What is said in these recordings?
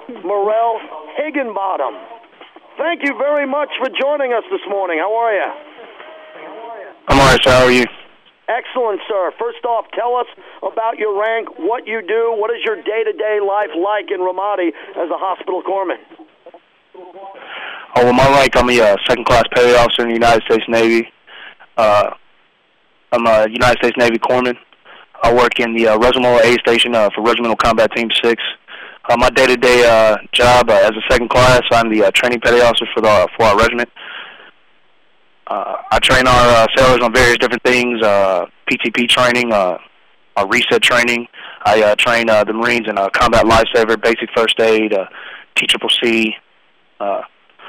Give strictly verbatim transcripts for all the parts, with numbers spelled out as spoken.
Morrell Higginbottom. Thank you very much for joining us this morning. How are you? I'm all right, sir. How are you? Excellent, sir. First off, tell us about your rank, what you do, what is your day-to-day life like in Ramadi as a hospital corpsman? Oh, well, my rank, I'm a uh, second-class petty officer in the United States Navy. Uh, I'm a United States Navy corpsman. I work in the uh, Regimental A Station uh, for Regimental Combat Team six. Uh, my day-to-day uh, job uh, as a second class, I'm the uh, training petty officer for, the, uh, for our regiment. Uh, I train our uh, sailors on various different things, uh, P T P training, uh, uh, reset training. I uh, train uh, the Marines in uh, combat lifesaver, basic first aid, uh, T C C C. Uh,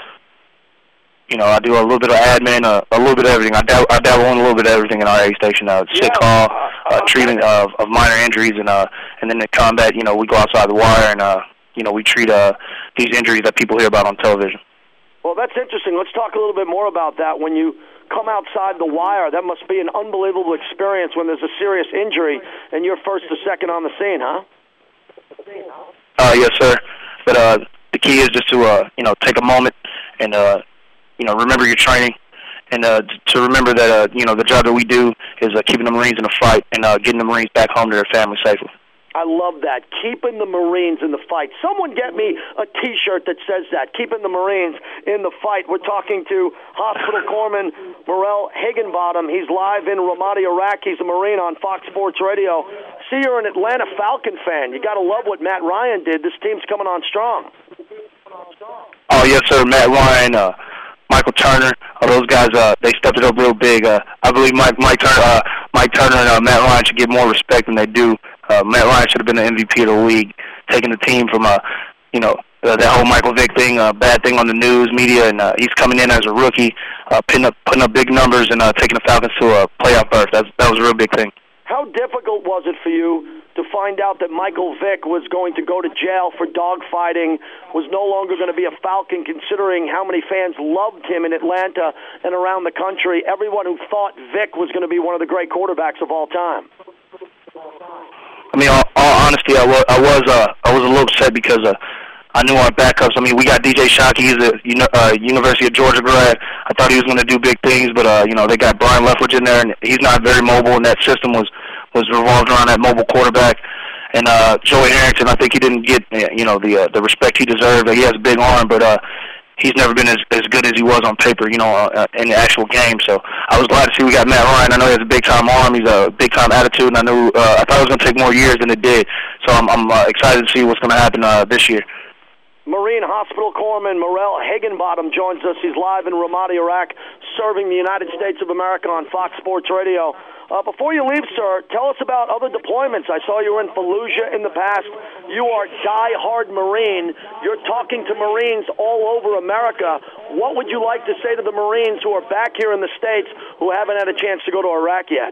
you know, I do a little bit of admin, uh, a little bit of everything. I, dab I dabble in a little bit of everything in our A Station. Uh, sick call, uh, treatment of, of minor injuries, and uh, and then in combat, you know, we go outside the wire and uh, you know, we treat uh, these injuries that people hear about on television. Well, that's interesting. Let's talk a little bit more about that. When you come outside the wire, that must be an unbelievable experience when there's a serious injury and you're first or second on the scene, huh? Uh, yes, sir. But uh, the key is just to uh, you know, take a moment and uh, you know, remember your training, and uh, to remember that uh, you know, the job that we do is uh, keeping the Marines in the fight and uh, getting the Marines back home to their families safely. I love that. Keeping the Marines in the fight. Someone get me a T-shirt that says that. Keeping the Marines in the fight. We're talking to Hospital Corpsman Morrell Higginbottom. He's live in Ramadi, Iraq. He's a Marine on Fox Sports Radio. See, you're an Atlanta Falcon fan. You got to love what Matt Ryan did. This team's coming on strong. Oh, yes, sir. Matt Ryan, uh, Michael Turner, uh, those guys, uh, they stepped it up real big. Uh, I believe Mike, Mike, Turner, uh, Mike Turner and uh, Matt Ryan should get more respect than they do. Uh, Matt Ryan should have been the M V P of the league, taking the team from, uh, you know, uh, that whole Michael Vick thing, uh, bad thing on the news, media, and uh, he's coming in as a rookie, uh, putting up putting up big numbers and uh, taking the Falcons to a playoff berth. That's, that was a real big thing. How difficult was it for you to find out that Michael Vick was going to go to jail for dogfighting, was no longer going to be a Falcon, considering how many fans loved him in Atlanta and around the country? Everyone who thought Vick was going to be one of the great quarterbacks of all time. I mean, all, all honesty, I was, I was, uh, I was a little upset because uh, I knew our backups. I mean, we got D J Shockey. He's a you know, uh, University of Georgia grad. I thought he was going to do big things, but uh, you know, they got Brian Leftwich in there, and he's not very mobile. And that system was was revolved around that mobile quarterback. And uh, Joey Harrington, I think he didn't get you know the uh, the respect he deserved. He has a big arm, but uh, he's never been as as good as he was on paper, you know, uh, in the actual game. So I was glad to see we got Matt Ryan. I know he has a big time arm. He's a big time attitude, and I knew uh, I thought it was going to take more years than it did. So I'm I'm uh, excited to see what's going to happen uh, this year. Marine Hospital Corpsman Morrell Higginbottom joins us. He's live in Ramadi, Iraq, serving the United States of America on Fox Sports Radio. Uh, before you leave, sir, tell us about other deployments. I saw you were in Fallujah in the past. You are die-hard Marine. You're talking to Marines all over America. What would you like to say to the Marines who are back here in the States who haven't had a chance to go to Iraq yet?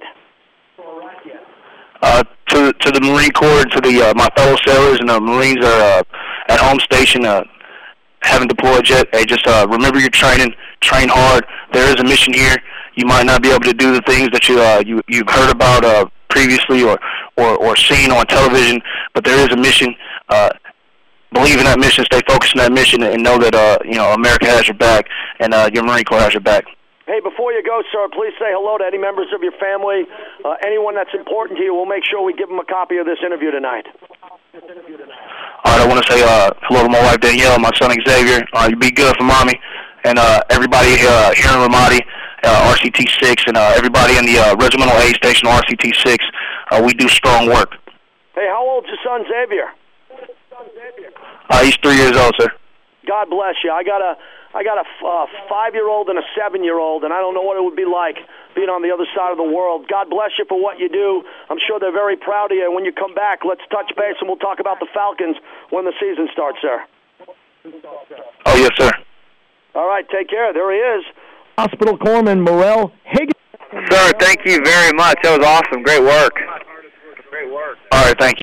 Uh, to to the Marine Corps, to the uh, my fellow sailors and the Marines are uh, at home station, uh, haven't deployed yet. Hey, just uh, remember your training, train hard. There is a mission here. You might not be able to do the things that you uh, you you've heard about uh, previously or, or or seen on television, but there is a mission. Uh, believe in that mission, stay focused on that mission, and know that uh, you know America has your back, and uh, your Marine Corps has your back. Hey, before you go, sir, please say hello to any members of your family, uh, anyone that's important to you. We'll make sure we give them a copy of this interview tonight. All right, I want to say uh, hello to my wife, Danielle, my son, Xavier. Uh, you be good for Mommy, and uh, everybody uh, here in Ramadi, uh, R C T six, and uh, everybody in the uh, Regimental A Station, R C T six. Uh, we do strong work. Hey, how old's your son, Xavier? Uh, he's three years old, sir. God bless you. I got a... I got a uh, five-year-old and a seven-year-old, and I don't know what it would be like being on the other side of the world. God bless you for what you do. I'm sure they're very proud of you. And when you come back, let's touch base, and we'll talk about the Falcons when the season starts, sir. Oh, yes, sir. All right, take care. There he is. Hospital Corpsman Morrell Higgins. Sir, thank you very much. That was awesome. Great work. Great work. All right, thank you.